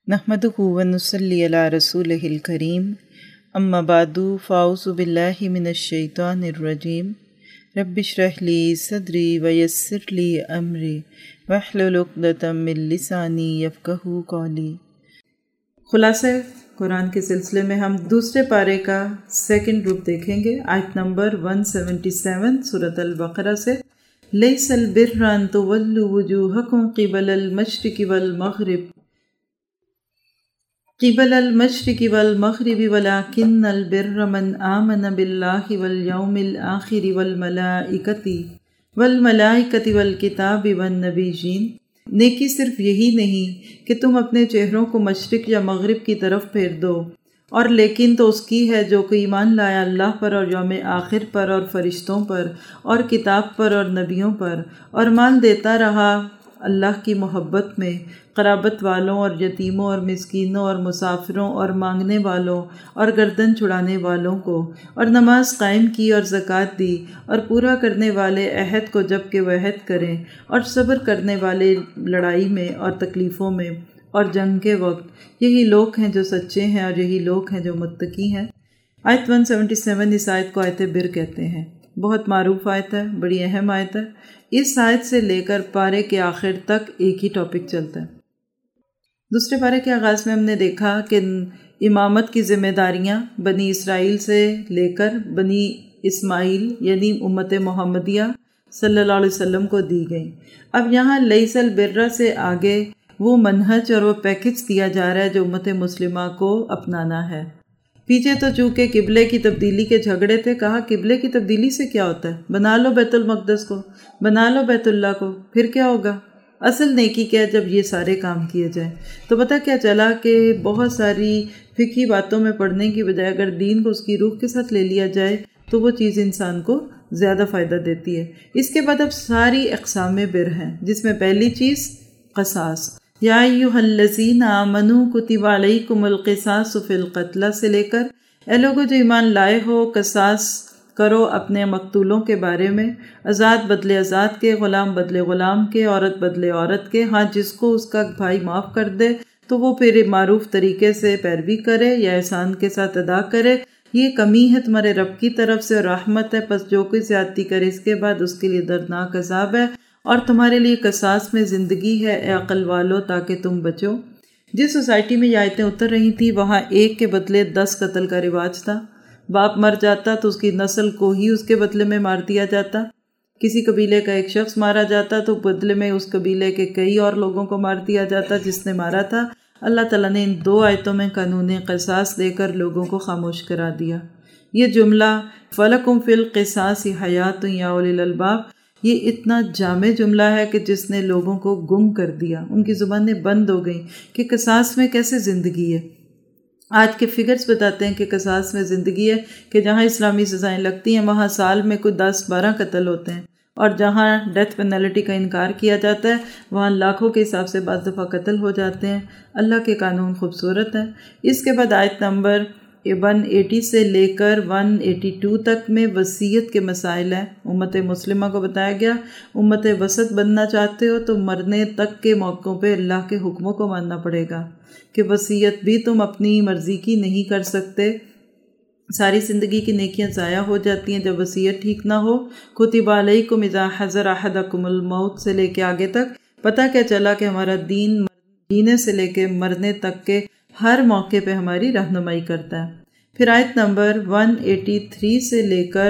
نحمدہ ونصلی علی رسولہ الکریم اما بعد فاعوذ باللہ من الشیطان الرجیم رب اشرح لی صدری ویسر لی امری واحلل عقدۃ من لسانی یفقہوا قولی۔ خلاصہ قرآن کے سلسلے میں ہم دوسرے پارے کا سیکنڈ رکو دیکھیں گے، آیت نمبر 177 سورۃ البقرہ سے۔ لیس البر ان تولوا وجوہکم قبل المشرق والمغرب ولكن البر من آمن باللہ والیوم الآخر والملائکۃ والکتاب والنبیین۔ نیکی صرف یہی نہیں کہ تم اپنے چہروں کو مشرق یا مغرب کی طرف پھیر دو، اور لیکن تو اس کی ہے جو کہ ایمان لایا اللہ پر اور یوم آخر پر اور فرشتوں پر اور کتاب پر اور نبیوں پر، اور مال دیتا رہا اللہ کی محبت میں قرابت والوں اور یتیموں اور مسکینوں اور مسافروں اور مانگنے والوں اور گردن چھڑانے والوں کو، اور نماز قائم کی اور زکوٰۃ دی، اور پورا کرنے والے عہد کو جب کہ وہ عہد کریں، اور صبر کرنے والے لڑائی میں اور تکلیفوں میں اور جنگ کے وقت۔ یہی لوگ ہیں جو سچے ہیں اور یہی لوگ ہیں جو متقی ہیں۔ آیت 177 اس آیت کو آیت بر کہتے ہیں۔ بہت معروف آیت ہے، بڑی اہم آیت ہے۔ اس آیت سے لے کر پارے کے آخر تک ایک ہی ٹاپک چلتا ہے۔ دوسرے پارے کے آغاز میں ہم نے دیکھا کہ امامت کی ذمہ داریاں بنی اسرائیل سے لے کر بنی اسماعیل یعنی امت محمدیہ صلی اللہ علیہ وسلم کو دی گئیں۔ اب یہاں لیس البر سے آگے وہ منہج اور وہ پیکج دیا جا رہا ہے جو امت مسلمہ کو اپنانا ہے۔ پیچھے تو چونکہ قبلے کی تبدیلی کے جھگڑے تھے، کہا قبلے کی تبدیلی سے کیا ہوتا ہے، بنا لو بیت المقدس کو، بنا لو بیت اللہ کو، پھر کیا ہوگا؟ اصل نیکی کیا ہے جب یہ سارے کام کیے جائیں۔ تو پتہ کیا چلا کہ بہت ساری فقہی باتوں میں پڑھنے کی بجائے اگر دین کو اس کی روح کے ساتھ لے لیا جائے تو وہ چیز انسان کو زیادہ فائدہ دیتی ہے۔ اس کے بعد اب ساری اقسام بر ہیں، جس میں پہلی چیز قصاص۔ یا ایھا الذین آمنوا کتب علیکم القصاص فی القتلی سے لے کر اے لوگو جو ایمان لائے ہو قصاص کرو اپنے مقتولوں کے بارے میں، آزاد بدلے آزاد کے، غلام بدلے غلام کے، عورت بدلے عورت کے۔ ہاں جس کو اس کا بھائی معاف کر دے تو وہ پھر معروف طریقے سے پیروی کرے یا احسان کے ساتھ ادا کرے۔ یہ کمی ہے تمہارے رب کی طرف سے اور رحمت ہے، پس جو کوئی زیادتی کرے اس کے بعد اس کے لیے دردناک عذاب ہے، اور تمہارے لیے قصاص میں زندگی ہے اے عقل والو تاکہ تم بچو۔ جس سوسائٹی میں یہ آیتیں اتر رہی تھیں وہاں ایک کے بدلے 10 قتل کا رواج تھا۔ باپ مر جاتا تو اس کی نسل کو ہی اس کے بدلے میں مار دیا جاتا۔ کسی قبیلے کا ایک شخص مارا جاتا تو بدلے میں اس قبیلے کے کئی اور لوگوں کو مار دیا جاتا جس نے مارا تھا۔ اللہ تعالیٰ نے ان 2 آیتوں میں قانون قصاص دے کر لوگوں کو خاموش کرا دیا۔ یہ جملہ فَلَكُمْ فِي الْقِصَاصِ حَيَاةٌ يَا أُولِي الْأَلْبَابِ یہ اتنا جامع جملہ ہے کہ جس نے لوگوں کو گم کر دیا، ان کی زبانیں بند ہو گئیں کہ قصاص میں کیسے زندگی ہے۔ آج کے فگرز بتاتے ہیں کہ قصاص میں زندگی ہے کہ جہاں اسلامی سزائیں لگتی ہیں وہاں سال میں کوئی 10-12 قتل ہوتے ہیں، اور جہاں ڈیتھ پینلٹی کا انکار کیا جاتا ہے وہاں لاکھوں کے حساب سے بعض دفعہ قتل ہو جاتے ہیں۔ اللہ کے قانون خوبصورت ہیں۔ اس کے بعد آیت نمبر 180 سے لے کر 182 تک میں وصیت کے مسائل ہیں۔ امت مسلمہ کو بتایا گیا امت وسط بننا چاہتے ہو تو مرنے تک کے موقعوں پہ اللہ کے حکموں کو ماننا پڑے گا، کہ وصیت بھی تم اپنی مرضی کی نہیں کر سکتے۔ ساری زندگی کی نیکیاں ضائع ہو جاتی ہیں جب وصیت ٹھیک نہ ہو۔ کتب علیکم اذا حضر احدکم الموت سے لے کے آگے تک پتہ کیا چلا کہ ہمارا دین جینے سے لے کے مرنے تک کے ہر موقع پہ ہماری رہنمائی کرتا ہے۔ پھر آیت نمبر 183 سے لے کر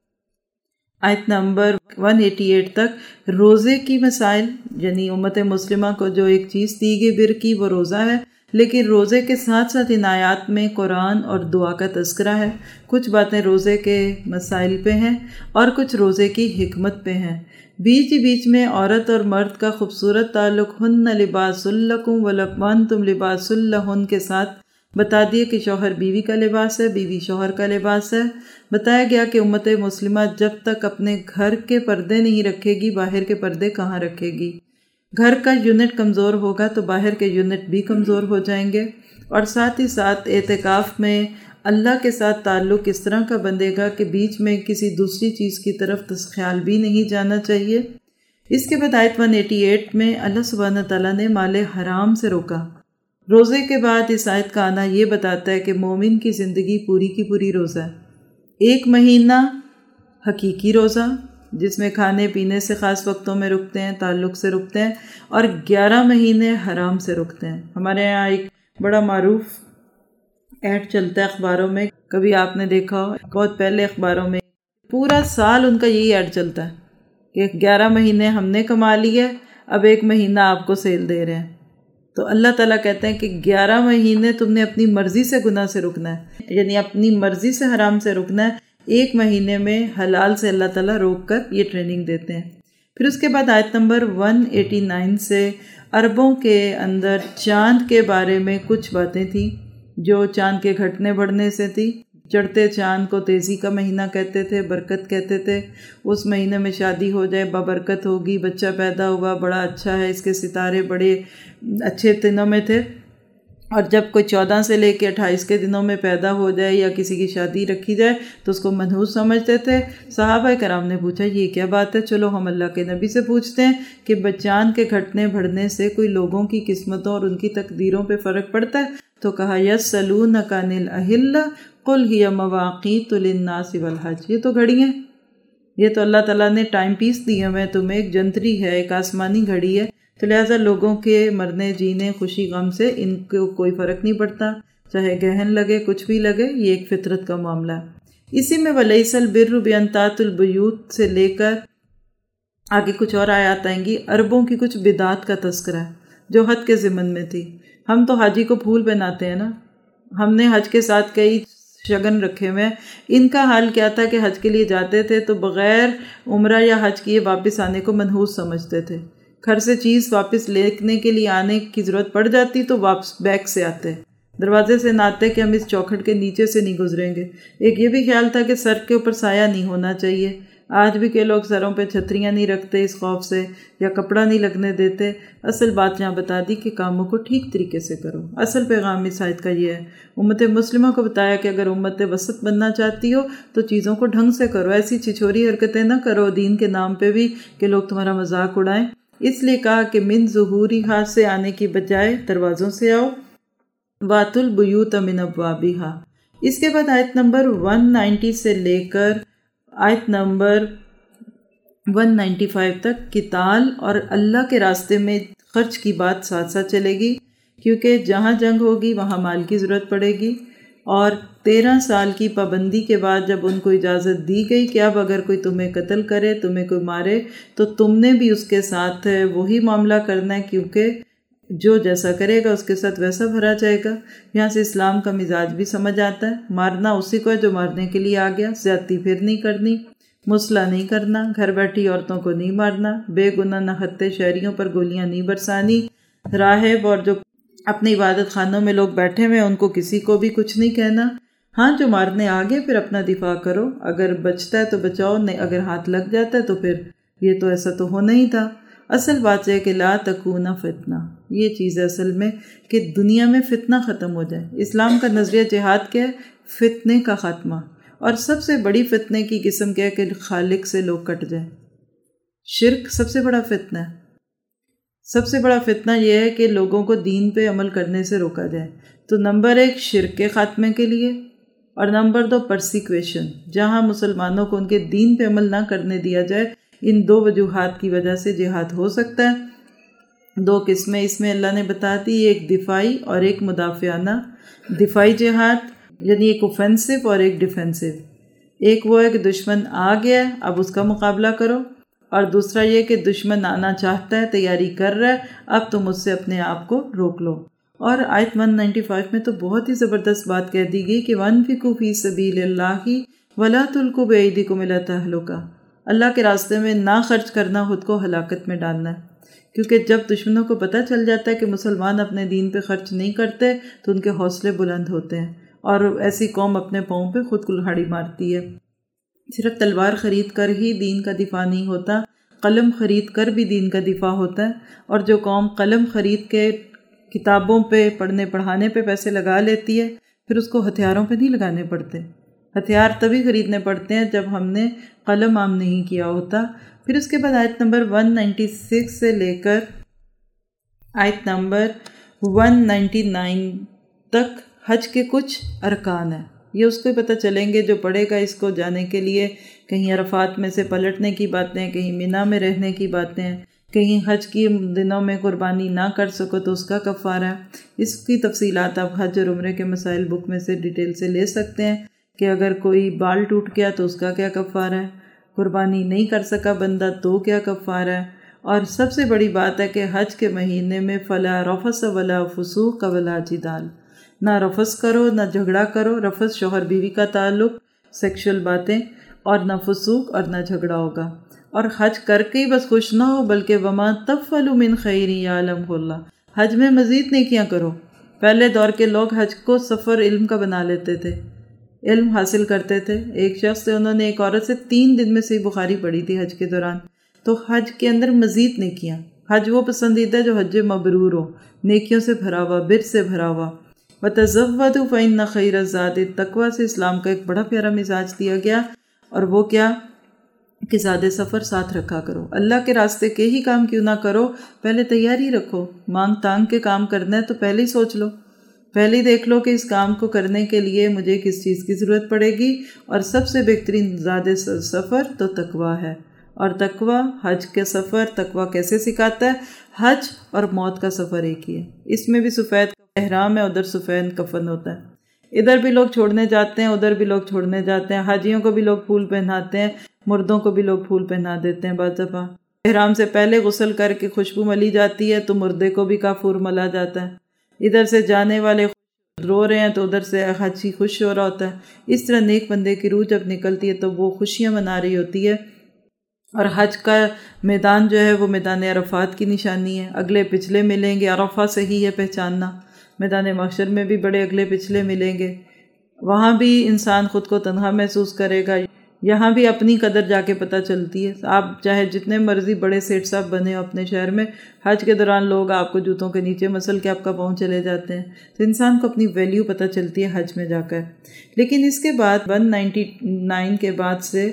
آیت نمبر 188 تک روزے کی مسائل، یعنی امت مسلمہ کو جو ایک چیز دی گئی بر کی وہ روزہ ہے، لیکن روزے کے ساتھ ساتھ ان آیات میں قرآن اور دعا کا تذکرہ ہے۔ کچھ باتیں روزے کے مسائل پہ ہیں اور کچھ روزے کی حکمت پہ ہیں۔ بیچ میں عورت اور مرد کا خوبصورت تعلق ہن لباس لکم وانتم لباس لہن کے ساتھ بتا دیے کہ شوہر بیوی کا لباس ہے، بیوی شوہر کا لباس ہے۔ بتایا گیا کہ امت مسلمہ جب تک اپنے گھر کے پردے نہیں رکھے گی باہر کے پردے کہاں رکھے گی۔ گھر کا یونٹ کمزور ہوگا تو باہر کے یونٹ بھی کمزور ہو جائیں گے، اور ساتھ ہی ساتھ اعتکاف میں اللہ کے ساتھ تعلق اس طرح کا بندے گا کہ بیچ میں کسی دوسری چیز کی طرف خیال بھی نہیں جانا چاہیے۔ اس کے بعد آیت 188 میں اللہ سبحانہ تعالیٰ نے مال حرام سے روکا۔ روزے کے بعد اس آیت کا آنا یہ بتاتا ہے کہ مومن کی زندگی پوری کی پوری روزہ ہے۔ 1 مہینہ حقیقی روزہ جس میں کھانے پینے سے خاص وقتوں میں رکتے ہیں، تعلق سے رکتے ہیں، اور 11 مہینے حرام سے رکتے ہیں۔ ہمارے یہاں ایک بڑا معروف ایڈ چلتا ہے اخباروں میں، کبھی آپ نے دیکھا ہو، بہت پہلے اخباروں میں پورا سال ان کا یہی ایڈ چلتا ہے کہ 11 مہینے ہم نے کما لی ہے، اب 1 مہینہ آپ کو سیل دے رہے ہیں۔ تو اللہ تعالیٰ کہتے ہیں کہ 11 مہینے تم نے اپنی مرضی سے گناہ سے رکنا ہے، یعنی اپنی مرضی سے حرام سے رکنا ہے، 1 مہینے میں حلال سے اللہ تعالیٰ روک کر یہ ٹریننگ دیتے ہیں۔ پھر اس کے بعد آیت نمبر 189 سے عربوں کے اندر چاند کے بارے میں کچھ باتیں تھیں جو چاند کے گھٹنے بڑھنے سے تھی۔ چڑھتے چاند کو تیزی کا مہینہ کہتے تھے، برکت کہتے تھے۔ اس مہینے میں شادی ہو جائے بابرکت ہوگی، بچہ پیدا ہوا بڑا اچھا ہے، اس کے ستارے بڑے اچھے دنوں میں تھے۔ اور جب کوئی 14 سے لے کے 28 کے دنوں میں پیدا ہو جائے یا کسی کی شادی رکھی جائے تو اس کو منحوس سمجھتے تھے۔ صحابہ کرام نے پوچھا یہ کیا بات ہے، چلو ہم اللہ کے نبی سے پوچھتے ہیں کہ چاند کے گھٹنے بڑھنے سے کوئی لوگوں کی قسمتوں اور ان کی تقدیروں پہ فرق پڑتا ہے؟ تو کہا یسألونک عن الأہلہ قل ہی مواقیت للناس والحج، یہ تو گھڑی ہیں، یہ تو اللہ تعالیٰ نے ٹائم پیس دی ہمیں، تمہیں ایک جنتری ہے، ایک آسمانی گھڑی ہے، تو لہٰذا لوگوں کے مرنے جینے خوشی غم سے ان کو کوئی فرق نہیں پڑتا، چاہے گہن لگے کچھ بھی لگے، یہ ایک فطرت کا معاملہ ہے۔ اسی میں وَلَيْسَ الْبِرُّ بِأَن تَأْتُوا الْبُيُوتَ سے لے کر آگے کچھ اور آیات آئیں گی، عربوں کی کچھ بدعات کا تذکرہ ہے جو حج کے ضمن میں تھی۔ ہم تو حاجی کو پھول پہناتے ہیں نا، ہم نے حج کے ساتھ کئی شگن رکھے ہوئے ہیں۔ ان کا حال کیا تھا کہ حج کے لیے جاتے تھے تو بغیر عمرہ یا حج کیے واپس آنے کو منحوس سمجھتے تھے۔ گھر سے چیز واپس لینے کے لیے آنے کی ضرورت پڑ جاتی تو واپس بیک سے آتے، دروازے سے نہ آتے کہ ہم اس چوکھٹ کے نیچے سے نہیں گزریں گے۔ ایک یہ بھی خیال تھا کہ سر کے اوپر سایہ نہیں ہونا چاہیے۔ آج بھی کہ لوگ سروں پہ چھتریاں نہیں رکھتے اس خوف سے، یا کپڑا نہیں لگنے دیتے۔ اصل بات یہاں بتا دی کہ کاموں کو ٹھیک طریقے سے کرو۔ اصل پیغام اس آیت کا یہ ہے، امت مسلمہ کو بتایا کہ اگر امت وسط بننا چاہتی ہو تو چیزوں کو ڈھنگ سے کرو، ایسی چھچوری حرکتیں نہ کرو دین کے نام پہ بھی کہ لوگ تمہارا مذاق اڑائیں۔ اس لیے کہا کہ من ظہورہا سے آنے کی بجائے دروازوں سے آؤ، واتوا البیوت من ابوابہا۔ اس کے بعد آیت نمبر 190 سے لے کر آیت نمبر 195 تک قتال اور اللہ کے راستے میں خرچ کی بات ساتھ ساتھ چلے گی، کیونکہ جہاں جنگ ہوگی وہاں مال کی ضرورت پڑے گی۔ اور 13 سال کی پابندی کے بعد جب ان کو اجازت دی گئی کہ اب اگر کوئی تمہیں قتل کرے، تمہیں کوئی مارے، تو تم نے بھی اس کے ساتھ وہی معاملہ کرنا ہے، کیونکہ جو جیسا کرے گا اس کے ساتھ ویسا بھرا جائے گا۔ یہاں سے اسلام کا مزاج بھی سمجھ آتا ہے، مارنا اسی کو ہے جو مارنے کے لیے آ گیا، زیادتی پھر نہیں کرنی، مسلح نہیں کرنا، گھر بیٹھی عورتوں کو نہیں مارنا، بے گناہ نہتے شہریوں پر گولیاں نہیں برسانی، راہب اور جو اپنے عبادت خانوں میں لوگ بیٹھے ہوئے ان کو کسی کو بھی کچھ نہیں کہنا۔ ہاں جو مارنے آگے پھر اپنا دفاع کرو، اگر بچتا ہے تو بچاؤ، نہیں اگر ہاتھ لگ جاتا ہے تو پھر یہ تو ایسا تو ہونا ہی تھا۔ اصل بات ہے کہ لا تکون فتنہ، یہ چیز ہے اصل میں کہ دنیا میں فتنہ ختم ہو جائے۔ اسلام کا نظریہ جہاد کیا ہے؟ فتنے کا خاتمہ۔ اور سب سے بڑی فتنے کی قسم کیا ہے کہ خالق سے لوگ کٹ جائیں۔ شرک سب سے بڑا فتنہ ہے۔ سب سے بڑا فتنہ یہ ہے کہ لوگوں کو دین پہ عمل کرنے سے روکا جائے۔ تو نمبر 1 شرک کے خاتمے کے لیے، اور نمبر 2 پرسیکویشن، جہاں مسلمانوں کو ان کے دین پہ عمل نہ کرنے دیا جائے۔ ان 2 وجوہات کی وجہ سے جہاد ہو سکتا ہے۔ 2 قسمیں اس میں اللہ نے بتا دی، ایک دفاعی اور ایک مدافعانہ۔ دفاعی جہاد یعنی ایک اوفینسو اور ایک ڈیفینسو۔ ایک وہ ہے کہ دشمن آ گیا ہے اب اس کا مقابلہ کرو، اور دوسرا یہ کہ دشمن آنا چاہتا ہے، تیاری کر رہا ہے، اب تم اس سے اپنے آپ کو روک لو۔ اور آیت 195 میں تو بہت ہی زبردست بات کہہ دی گئی کہ وَأَنفِقُوا فِي سَبِيلِ اللَّهِ وَلَا تُلْقُوا بِأَيْدِيكُمْ إِلَى التَّهْلُكَةِ۔ اللہ کے راستے میں نہ خرچ کرنا خود کو ہلاکت میں ڈالنا ہے، کیونکہ جب دشمنوں کو پتہ چل جاتا ہے کہ مسلمان اپنے دین پہ خرچ نہیں کرتے تو ان کے حوصلے بلند ہوتے ہیں، اور ایسی قوم اپنے پاؤں پہ خود کلہاڑی مارتی ہے۔ صرف تلوار خرید کر ہی دین کا دفاع نہیں ہوتا، قلم خرید کر بھی دین کا دفاع ہوتا ہے۔ اور جو قوم قلم خرید کے کتابوں پہ پڑھنے پڑھانے پہ پیسے لگا لیتی ہے، پھر اس کو ہتھیاروں پہ نہیں لگانے پڑتے۔ ہتھیار تبھی خریدنے پڑتے ہیں جب ہم نے قلم عام نہیں کیا ہوتا۔ پھر اس کے بعد آیت نمبر 196 سے لے کر آیت نمبر 199 تک حج کے کچھ ارکان ہیں، یہ اس کو پتہ چلیں گے جو پڑھے گا اس کو جانے کے لیے۔ کہیں عرفات میں سے پلٹنے کی باتیں، کہیں مینا میں رہنے کی باتیں، کہیں حج کی دنوں میں قربانی نہ کر سکو تو اس کا کفارہ ہے۔ اس کی تفصیلات آپ حج اور عمرے کے مسائل بک میں سے ڈیٹیل سے لے سکتے ہیں کہ اگر کوئی بال ٹوٹ گیا تو اس کا کیا کفارہ ہے، قربانی نہیں کر سکا بندہ تو کیا کفارہ ہے۔ اور سب سے بڑی بات ہے کہ حج کے مہینے میں فلا رفث ولا فسوق ولا جدال، نہ رفث کرو نہ جھگڑا کرو۔ رفث شوہر بیوی کا تعلق، سیکشل باتیں، اور نہ فسوق اور نہ جھگڑا ہوگا۔ اور حج کر کے ہی بس خوش نہ ہو بلکہ وما تفعلوا من خیر یعلمہ اللہ، حج میں مزید نیکیاں کرو۔ پہلے دور کے لوگ حج کو سفر علم کا بنا لیتے تھے، علم حاصل کرتے تھے۔ ایک شخص سے انہوں نے ایک عورت سے 3 دن میں صحیح بخاری پڑھی تھی حج کے دوران۔ تو حج کے اندر مزید نیکیاں، حج وہ پسندیدہ جو حج مبرور ہو، نیکیوں سے بھرا ہوا، بر سے بھرا ہوا۔ وَتَزَوَّدُوا فَإِنَّ خَيْرَ الزَّادِ التَّقْوَىٰ سے اسلام کا ایک بڑا پیارا مزاج دیا گیا، اور وہ کیا کہ زیادہ سفر ساتھ رکھا کرو۔ اللہ کے راستے کے ہی کام کیوں نہ کرو، پہلے تیاری رکھو۔ مانگ تانگ کے کام کرنا ہے تو پہلے ہی سوچ لو، پہلے ہی دیکھ لو کہ اس کام کو کرنے کے لیے مجھے کس چیز کی ضرورت پڑے گی۔ اور سب سے بہترین زیادہ سفر تو تقویٰ ہے، اور تقویٰ حج کے سفر تقویٰ کیسے سکھاتا ہے؟ حج اور موت کا سفر ایک ہی ہے، اس میں بھی سفید احرام ہے، ادھر سفید کفن ہوتا ہے۔ ادھر بھی لوگ چھوڑنے جاتے ہیں، ادھر بھی لوگ چھوڑنے جاتے ہیں۔ حاجیوں کو بھی لوگ پھول پہناتے ہیں، مردوں کو بھی لوگ پھول پہنا دیتے ہیں۔ بعض دفعہ احرام سے پہلے غسل کر کے خوشبو ملی جاتی ہے تو مردے کو بھی کافور ملا جاتا ہے۔ ادھر سے جانے والے رو رہے ہیں تو ادھر سے حاجی خوش ہو رہا ہوتا ہے۔ اس طرح نیک بندے کی روح جب نکلتی ہے تو وہ خوشیاں منا رہی ہوتی ہے۔ اور حج کا میدان جو ہے وہ میدان عرفات کی نشانی ہے، اگلے پچھلے ملیں گے، عرفہ سے ہی ہے پہچاننا۔ میدان محشر میں بھی بڑے اگلے پچھلے ملیں گے، وہاں بھی انسان خود کو تنہا محسوس کرے گا۔ یہاں بھی اپنی قدر جا کے پتہ چلتی ہے۔ آپ چاہے جتنے مرضی بڑے سیٹ صاحب بنے ہو اپنے شہر میں، حج کے دوران لوگ آپ کو جوتوں کے نیچے مسل کے آپ کا پاؤں چلے جاتے ہیں، تو انسان کو اپنی ویلیو پتہ چلتی ہے حج میں جا کر۔ لیکن اس کے بعد 199 کے بعد سے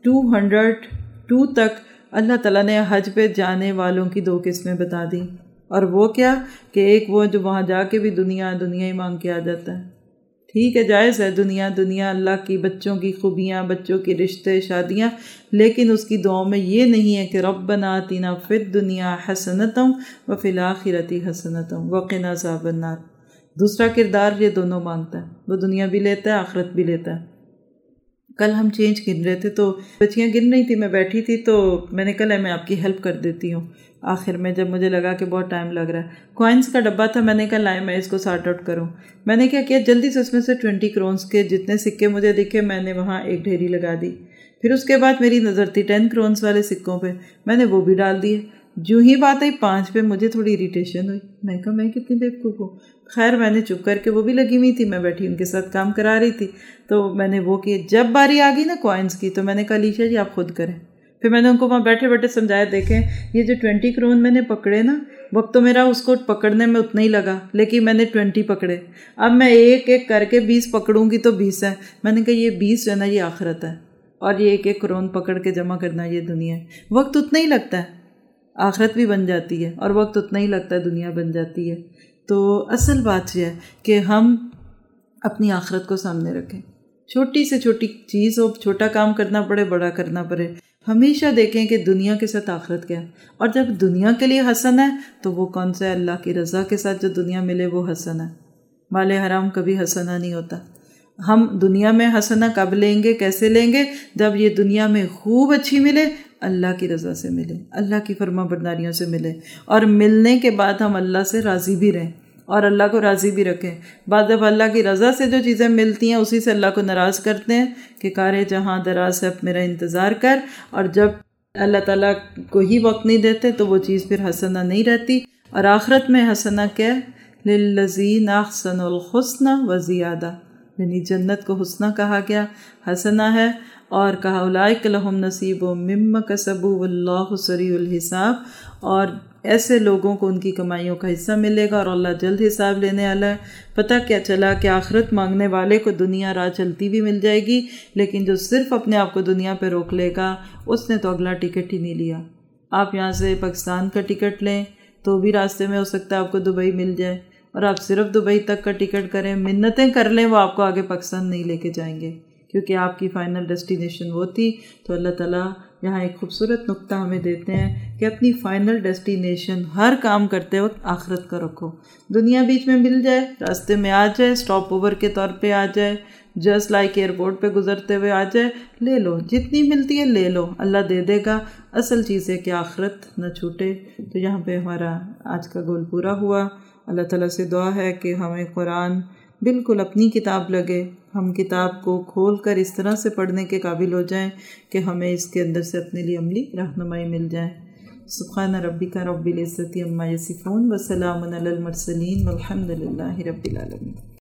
202 تک اللہ تعالیٰ نے حج پہ جانے والوں کی 2 قسمیں بتا دیں، اور وہ کیا کہ ایک وہ جو وہاں جا کے بھی دنیا ہی مانگ کے آ جاتا ہے۔ ٹھیک ہے، جائز ہے دنیا اللہ کی، بچوں کی خوبیاں، بچوں کی رشتے، شادیاں، لیکن اس کی دعاؤں میں یہ نہیں ہے کہ ربنا آتنا فی الدنیا حسنۃ وفی الآخرۃ حسنۃ وقنا عذاب النار۔ دوسرا کردار یہ دونوں مانگتا ہے، وہ دنیا بھی لیتا ہے، آخرت بھی لیتا ہے۔ کل ہم چینج گن رہے تھے تو بچیاں گن رہی تھی، میں بیٹھی تھی تو میں نے کہا میں آپ کی ہیلپ کر دیتی ہوں۔ آخر میں جب مجھے لگا کہ بہت ٹائم لگ رہا ہے، کوائنس کا ڈبہ تھا، میں نے کہا لائیں میں اس کو سارٹ آؤٹ کروں۔ میں نے کیا جلدی سے اس میں سے 20 کرونس کے جتنے سکے مجھے دکھے میں نے وہاں ایک ڈھیری لگا دی۔ پھر اس کے بعد میری نظر تھی 10 کرونس والے سکوں پہ، میں نے وہ بھی ڈال دیے۔ جو ہی بات آئی 5 پہ مجھے تھوڑی اریٹیشن ہوئی، میں کہا میں کتنی بیوقوف ہوں۔ خیر میں نے چپ کر کے، وہ بھی لگی ہوئی تھی، میں بیٹھی ان کے ساتھ کام کرا رہی تھی، تو میں نے وہ کیے۔ جب باری آ گئی نا کوائنس کی تو میں نے کہا علیشا جی آپ خود کریں۔ پھر میں نے ان کو وہاں بیٹھے بیٹھے سمجھایا، دیکھیں یہ جو 20 کرون میں نے پکڑے نا، وقت تو میرا اس کو پکڑنے میں اتنا ہی لگا، لیکن میں نے 20 پکڑے۔ اب میں ایک ایک کر کے 20 پکڑوں گی تو 20 ہے۔ میں نے کہا یہ 20 جو ہے نا یہ آخرت ہے، اور یہ ایک ایک کرون پکڑ کے جمع کرنا یہ دنیا ہے۔ وقت اتنا ہی لگتا ہے، آخرت بھی بن جاتی ہے، اور وقت اتنا ہی لگتا ہے، دنیا بن جاتی ہے۔ تو اصل بات یہ ہے کہ ہم اپنی آخرت کو سامنے رکھیں، چھوٹی سے چھوٹی چیز ہو، چھوٹا کام کرنا پڑے بڑا کرنا پڑے، ہمیشہ دیکھیں کہ دنیا کے ساتھ آخرت کیا ہے۔ اور جب دنیا کے لیے حسن ہے تو وہ کون سا ہے؟ اللہ کی رضا کے ساتھ جو دنیا ملے وہ حسن ہے۔ مال حرام کبھی حسنہ نہیں ہوتا۔ ہم دنیا میں حسنہ کب لیں گے، کیسے لیں گے؟ جب یہ دنیا میں خوب اچھی ملے، اللہ کی رضا سے ملے، اللہ کی فرما برداریوں سے ملے، اور ملنے کے بعد ہم اللہ سے راضی بھی رہیں اور اللہ کو راضی بھی رکھیں۔ بعد جب اللہ کی رضا سے جو چیزیں ملتی ہیں اسی سے اللہ کو ناراض کرتے ہیں کہ کارے جہاں دراز ہے میرا انتظار کر، اور جب اللہ تعالیٰ کو ہی وقت نہیں دیتے تو وہ چیز پھر حسنہ نہیں رہتی۔ اور آخرت میں حسنہ کیا ہے؟ للذین احسنوا الحسنى وزیادہ، یعنی جنت کو حسنہ کہا گیا، حسنہ ہے، اور کہا اولئک لہم نصیب مما کسبوا واللہ سریع الحساب، اور ایسے لوگوں کو ان کی کمائیوں کا حصہ ملے گا اور اللہ جلد حساب لینے والا ہے۔ پتہ کیا چلا کہ آخرت مانگنے والے کو دنیا راہ چلتی بھی مل جائے گی، لیکن جو صرف اپنے آپ کو دنیا پہ روک لے گا اس نے تو اگلا ٹکٹ ہی نہیں لیا۔ آپ یہاں سے پاکستان کا ٹکٹ لیں تو بھی راستے میں ہو سکتا ہے آپ کو دبئی مل جائے، اور آپ صرف دبئی تک کا ٹکٹ کریں، منتیں کر لیں، وہ آپ کو آگے پاکستان نہیں لے کے جائیں گے، کیونکہ آپ کی فائنل ڈیسٹینیشن وہ تھی۔ تو اللہ تعالیٰ یہاں ایک خوبصورت نقطہ ہمیں دیتے ہیں کہ اپنی فائنل ڈیسٹینیشن ہر کام کرتے وقت آخرت کا رکھو۔ دنیا بیچ میں مل جائے، راستے میں آ جائے، سٹاپ اوور کے طور پہ آ جائے، جسٹ لائک ایئرپورٹ پہ گزرتے ہوئے آ جائے، لے لو، جتنی ملتی ہے لے لو، اللہ دے دے گا۔ اصل چیز ہے کہ آخرت نہ چھوٹے۔ تو یہاں پہ ہمارا آج کا گول پورا ہوا۔ اللہ تعالیٰ سے دعا ہے کہ ہمیں قرآن بالکل اپنی کتاب لگے، ہم کتاب کو کھول کر اس طرح سے پڑھنے کے قابل ہو جائیں کہ ہمیں اس کے اندر سے اپنے لیے عملی رہنمائی مل جائے۔ سبحان ربک رب العزۃ عما یصفون وسلام علی المرسلین والحمد للہ رب العالمین۔